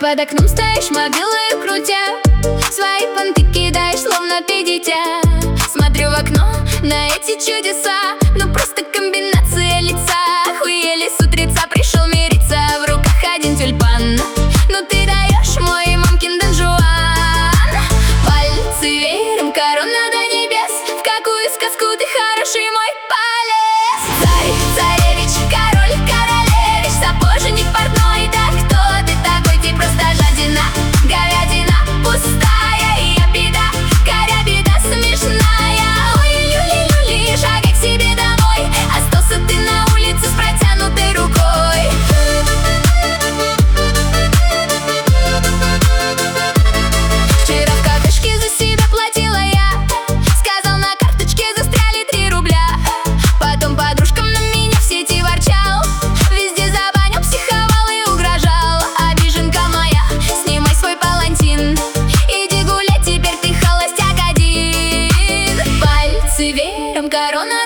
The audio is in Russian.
под окном стоишь, мобилу крутя, свои понты кидаешь, словно ты дитя. Смотрю в окно на эти чудеса, ну просто комбинация лица. Охуели, с утреца пришел мириться, в руках один тюльпан. Ну ты даешь мой мамкин Дон Жуан. Пальцы веером, корона до небес, в какую сказку ты хороший мой полез. Царь, царевич, король, королевич, сапожник, портной, да кто ты такой? Ты просто жадина, говядина пустая, и я беда, коря беда смешная. Ой, люли-люли, шагай к себе домой, остался ты на улице с протянутой рукой. Вчера в кафешке за себя платила я, сказал, на карточке застряли 3 рубля. Потом подружкам на меня в сети ворчал, везде забанил, психовал и угрожал. Обиженка моя, снимай свой палантин, иди гулять, теперь ты холостяк один. Пальцы веером, корона